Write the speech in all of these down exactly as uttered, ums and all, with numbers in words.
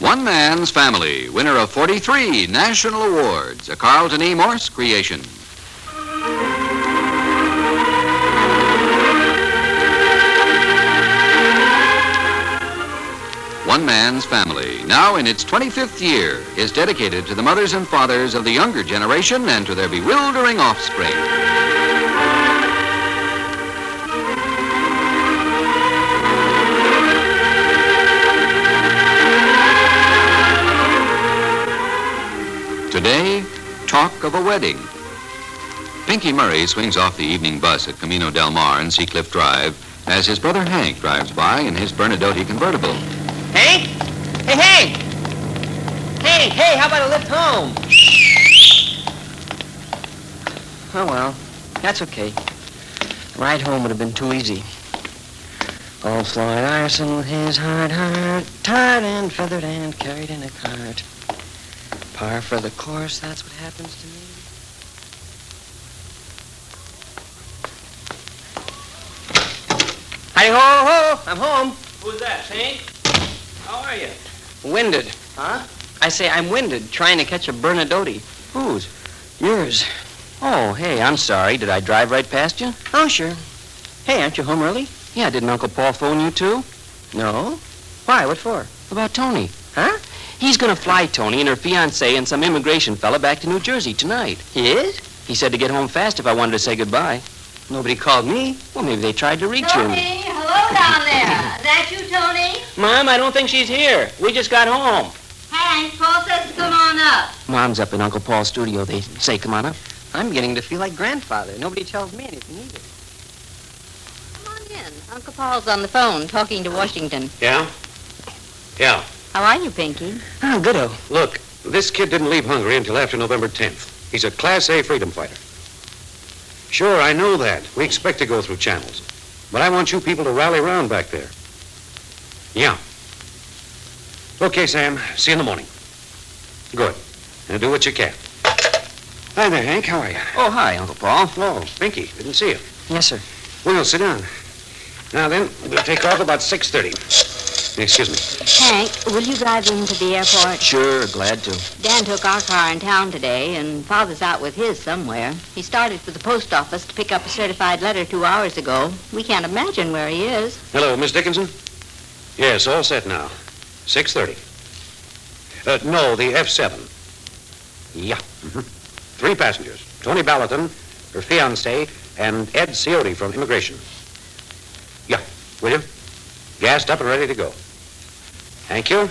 One Man's Family, winner of forty-three national awards, a Carlton E. Morse creation. One Man's Family, now in its twenty-fifth year, is dedicated to the mothers and fathers of the younger generation and to their bewildering offspring. Today, talk of a wedding. Pinky Murray swings off the evening bus at Camino del Mar and Seacliff Drive as his brother Hank drives by in his Bernadotte convertible. Hank? Hey, Hank! Hank, hey, how about a lift home? Oh, well, that's okay. The ride home would have been too easy. Old Floyd Arson with his hard heart, tarred and feathered and carried in a cart. Par for the course, that's what happens to me. Hi ho ho, I'm home. Who's that, Hank? How are you? Winded. Huh? I say I'm winded, trying to catch a Bernadotte. Whose? Yours. Oh, hey, I'm sorry. Did I drive right past you? Oh, sure. Hey, aren't you home early? Yeah, didn't Uncle Paul phone you too? No. Why, what for? About Tony. Huh? He's going to fly Tony and her fiancé and some immigration fella back to New Jersey tonight. He is? He said to get home fast if I wanted to say goodbye. Nobody called me. Well, maybe they tried to reach Tony, you. hello down there. Is that you, Tony? Mom, I don't think she's here. We just got home. Hank, Paul says to come on up. Mom's up in Uncle Paul's studio. They say come on up. I'm beginning to feel like grandfather. Nobody tells me anything either. Come on in. Uncle Paul's on the phone talking to Washington. Yeah? Yeah. How are you, Pinky? Oh, good-o. Look, this kid didn't leave Hungary until after November tenth. He's a Class A freedom fighter. Sure, I know that. We expect to go through channels. But I want you people to rally around back there. Yeah. Okay, Sam. See you in the morning. Good. Now do what you can. Hi there, Hank. How are you? Oh, hi, Uncle Paul. Oh, Pinky. Didn't see you. Yes, sir. Well, sit down. Now then, we'll take off about six thirty. Excuse me. Hank, will you drive in to the airport? Sure, glad to. Dan took our car in town today, and Father's out with his somewhere. He started for the post office to pick up a certified letter two hours ago. We can't imagine where he is. Hello, Miss Dickinson? Yes, all set now. six thirty. Uh, no, the F seven. Yeah. Mm-hmm. Three passengers. Tony Ballatin, her fiancé, and Ed Ciotti from Immigration. Yeah. Will you? Gassed up and ready to go. Thank you.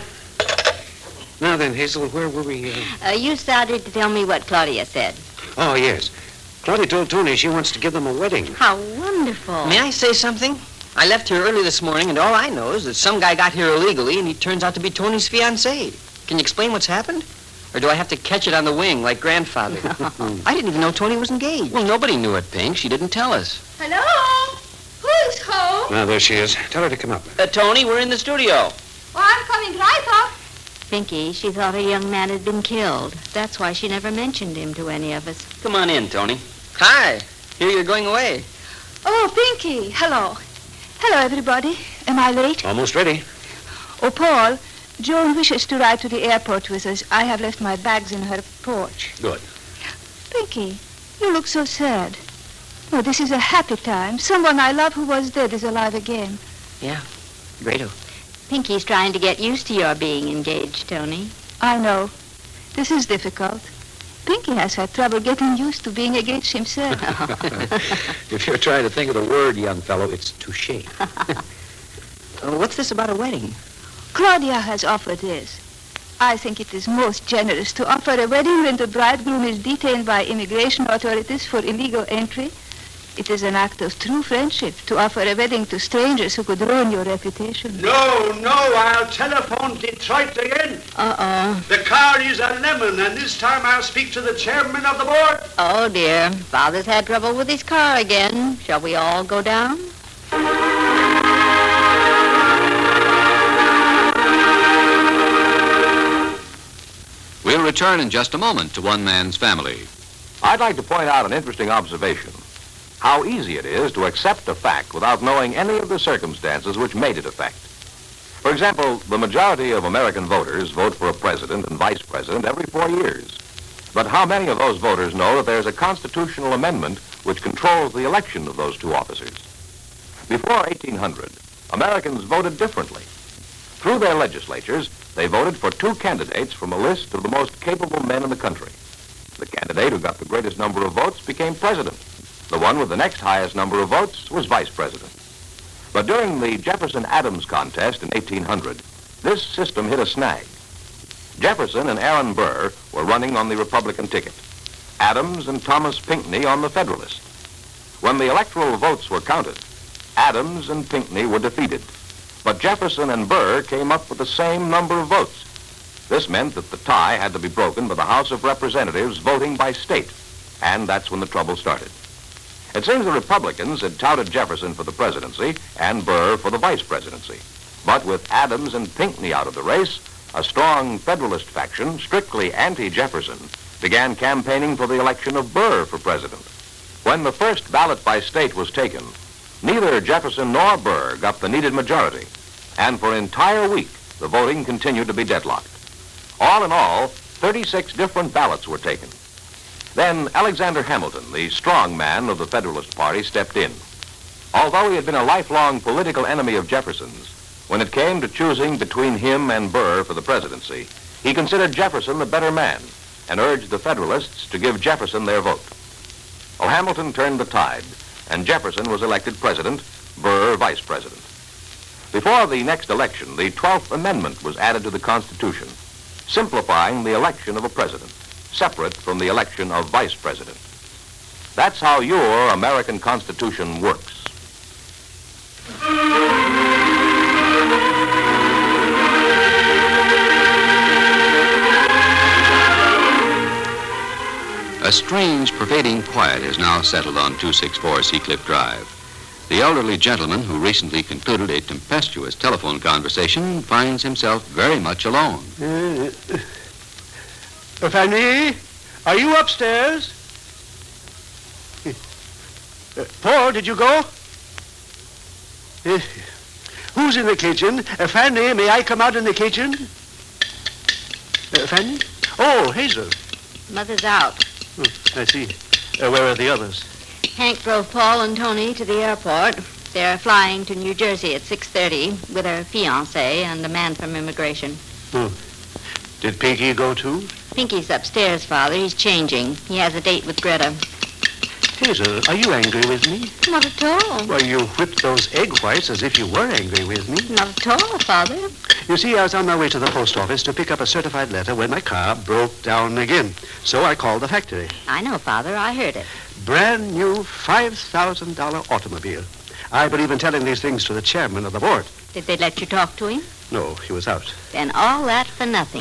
Now then, Hazel, where were we? Uh... Uh, you started to tell me what Claudia said. Oh, yes. Claudia told Tony she wants to give them a wedding. How wonderful. May I say something? I left here early this morning, and all I know is that some guy got here illegally, and he turns out to be Tony's fiancée. Can you explain what's happened? Or do I have to catch it on the wing like grandfather? I didn't even know Tony was engaged. Well, nobody knew it, Pink. She didn't tell us. Hello? Who's home? Now, there she is. Tell her to come up. Uh, Tony, we're in the studio. Oh, I'm coming right up. Pinky, she thought her young man had been killed. That's why she never mentioned him to any of us. Come on in, Tony. Hi. Here you're going away. Oh, Pinky. Hello. Hello, everybody. Am I late? Almost ready. Oh, Paul, Joan wishes to ride to the airport with us. I have left my bags in her porch. Good. Pinky, you look so sad. Oh, this is a happy time. Someone I love who was dead is alive again. Yeah, great-o. Pinky's trying to get used to your being engaged, Tony. I know. This is difficult. Pinky has had trouble getting used to being engaged himself. If you're trying to think of the word, young fellow, it's touche. Uh, what's this about a wedding? Claudia has offered this. I think it is most generous to offer a wedding when the bridegroom is detained by immigration authorities for illegal entry. It is an act of true friendship to offer a wedding to strangers who could ruin your reputation. No, no, I'll telephone Detroit again. Uh-oh. The car is a lemon, and this time I'll speak to the chairman of the board. Oh, dear. Father's had trouble with his car again. Shall we all go down? We'll return in just a moment to One Man's Family. I'd like to point out an interesting observation. How easy it is to accept a fact without knowing any of the circumstances which made it a fact. For example, the majority of American voters vote for a president and vice president every four years. But how many of those voters know that there's a constitutional amendment which controls the election of those two officers? Before eighteen hundred, Americans voted differently. Through their legislatures, they voted for two candidates from a list of the most capable men in the country. The candidate who got the greatest number of votes became president. The one with the next highest number of votes was vice president. But during the Jefferson-Adams contest in eighteen hundred, this system hit a snag. Jefferson and Aaron Burr were running on the Republican ticket. Adams and Thomas Pinckney on the Federalist. When the electoral votes were counted, Adams and Pinckney were defeated. But Jefferson and Burr came up with the same number of votes. This meant that the tie had to be broken by the House of Representatives voting by state. And that's when the trouble started. It seems the Republicans had touted Jefferson for the presidency and Burr for the vice presidency. But with Adams and Pinckney out of the race, a strong Federalist faction, strictly anti-Jefferson, began campaigning for the election of Burr for president. When the first ballot by state was taken, neither Jefferson nor Burr got the needed majority. And for an entire week, the voting continued to be deadlocked. All in all, thirty-six different ballots were taken. Then Alexander Hamilton, the strong man of the Federalist Party, stepped in. Although he had been a lifelong political enemy of Jefferson's, when it came to choosing between him and Burr for the presidency, he considered Jefferson the better man and urged the Federalists to give Jefferson their vote. Well, Hamilton turned the tide, and Jefferson was elected president, Burr vice president. Before the next election, the twelfth Amendment was added to the Constitution, simplifying the election of a president, separate from the election of vice president. That's how your American Constitution works. A strange, pervading quiet has now settled on two sixty-four Seacliff Drive. The elderly gentleman who recently concluded a tempestuous telephone conversation finds himself very much alone. Uh, uh, Fanny, are you upstairs? Uh, Paul, did you go? Uh, who's in the kitchen? Uh, Fanny, may I come out in the kitchen? Uh, Fanny? Oh, Hazel. Mother's out. Oh, I see. Uh, where are the others? Hank drove Paul and Tony to the airport. They're flying to New Jersey at six thirty with her fiancé and a man from immigration. Oh. Did Pinky go too? Pinky's upstairs, Father. He's changing. He has a date with Greta. Hazel, are you angry with me? Not at all. Why, you whipped those egg whites as if you were angry with me. Not at all, Father. You see, I was on my way to the post office to pick up a certified letter when my car broke down again. So I called the factory. I know, Father. I heard it. Brand new five thousand dollars automobile. I believe in telling these things to the chairman of the board. Did they let you talk to him? No, he was out. Then all that for nothing.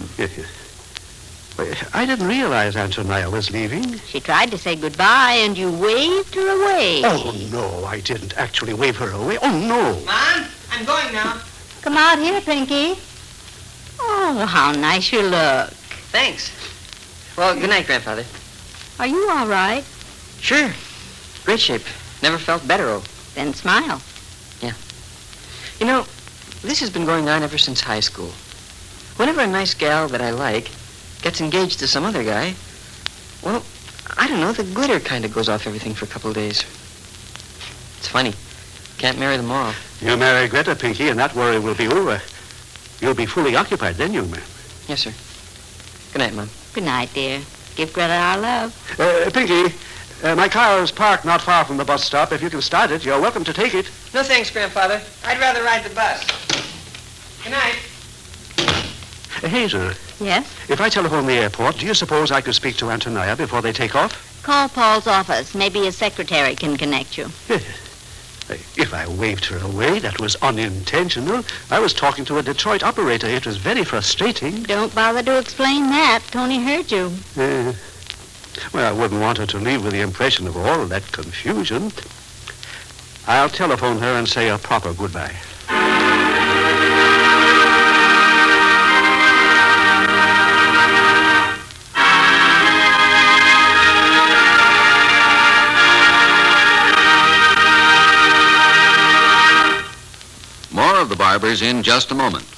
I didn't realize Antonia was leaving. She tried to say goodbye, and you waved her away. Oh, no, I didn't actually wave her away. Oh, no. Mom, I'm going now. Come out here, Pinky. Oh, how nice you look. Thanks. Well, good night, Grandfather. Are you all right? Sure. Great shape. Never felt better, oh. Then smile. Yeah. You know, this has been going on ever since high school. Whenever a nice gal that I like gets engaged to some other guy, well, I don't know, the glitter kind of goes off everything for a couple of days. It's funny. Can't marry them all. You marry Greta, Pinky, and that worry will be over. You'll be fully occupied then, young man. Yes, sir. Good night, Mom. Good night, dear. Give Greta our love. Uh, Pinky, uh, my car is parked not far from the bus stop. If you can start it, you're welcome to take it. No thanks, Grandfather. I'd rather ride the bus. Good night. Uh, Hazel, Yes? if I telephone the airport, do you suppose I could speak to Antonia before they take off? Call Paul's office. Maybe his secretary can connect you. Yes. Uh, If I waved her away, that was unintentional. I was talking to a Detroit operator. It was very frustrating. Don't bother to explain that. Tony heard you. Uh, well, I wouldn't want her to leave with the impression of all that confusion. I'll telephone her and say a proper goodbye. More of The Barbers in just a moment.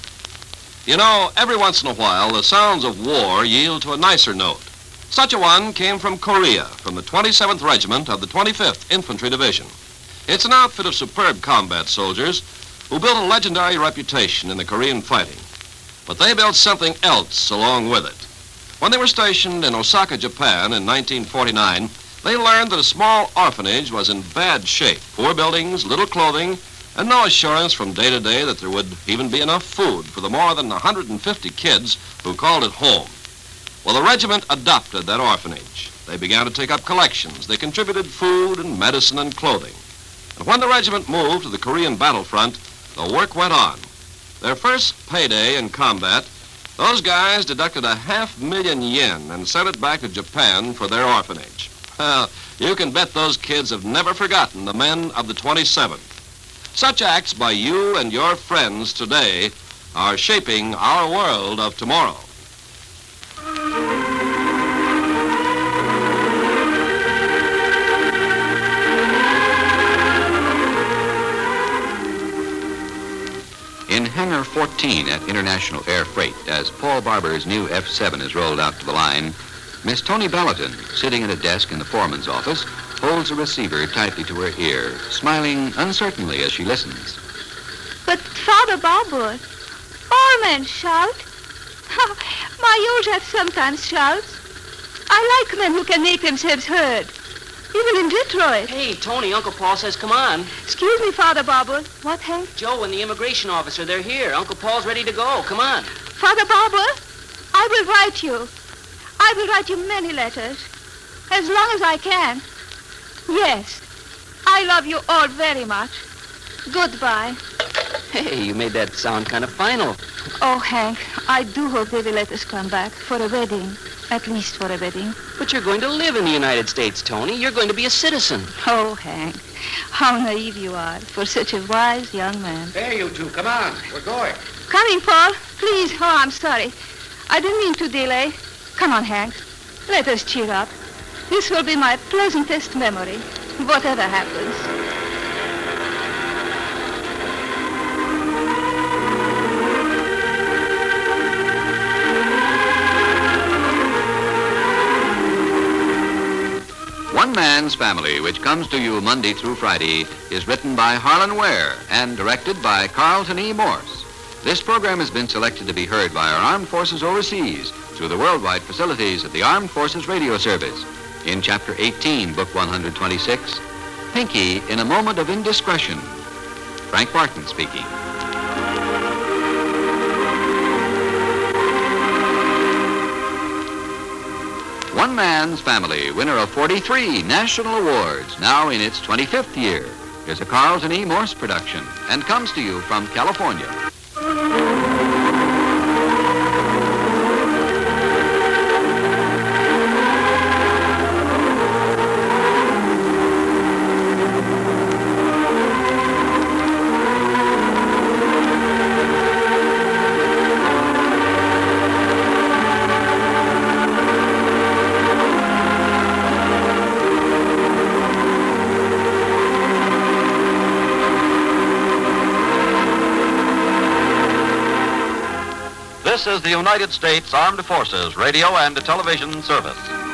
You know, every once in a while, the sounds of war yield to a nicer note. Such a one came from Korea, from the twenty-seventh Regiment of the twenty-fifth Infantry Division. It's an outfit of superb combat soldiers who built a legendary reputation in the Korean fighting. But they built something else along with it. When they were stationed in Osaka, Japan in nineteen forty-nine, they learned that a small orphanage was in bad shape. Poor buildings, little clothing, and no assurance from day to day that there would even be enough food for the more than one hundred fifty kids who called it home. Well, the regiment adopted that orphanage. They began to take up collections. They contributed food and medicine and clothing. And when the regiment moved to the Korean battlefront, the work went on. Their first payday in combat, those guys deducted a half million yen and sent it back to Japan for their orphanage. Well, you can bet those kids have never forgotten the men of the twenty-seventh. Such acts by you and your friends today are shaping our world of tomorrow. In Hangar fourteen at International Air Freight, as Paul Barber's new F seven is rolled out to the line, Miss Tony Ballatin, sitting at a desk in the foreman's office, holds a receiver tightly to her ear, smiling uncertainly as she listens. But, Father Barber, all men shout. My old chap sometimes shouts. I like men who can make themselves heard, even in Detroit. Hey, Tony, Uncle Paul says come on. Excuse me, Father Barber. What, Hank? Joe and the immigration officer, they're here. Uncle Paul's ready to go. Come on. Father Barber, I will write you. I will write you many letters, as long as I can. Yes, I love you all very much. Goodbye. Hey, you made that sound kind of final. Oh, Hank, I do hope they will let us come back for a wedding. At least for a wedding. But you're going to live in the United States, Tony. You're going to be a citizen. Oh, Hank, how naive you are for such a wise young man. There, you two, come on. We're going. Coming, Paul. Please. Oh, I'm sorry. I didn't mean to delay. Come on, Hank. Let us cheer up. This will be my pleasantest memory, whatever happens. One Man's Family, which comes to you Monday through Friday, is written by Harlan Ware and directed by Carlton E. Morse. This program has been selected to be heard by our armed forces overseas through the worldwide facilities of the Armed Forces Radio Service. In Chapter eighteen, Book one hundred twenty-six, Pinky in a Moment of Indiscretion. Frank Barton speaking. One Man's Family, winner of forty-three national awards, now in its twenty-fifth year, is a Carlton E. Morse production and comes to you from California. This is the United States Armed Forces Radio and Television Service.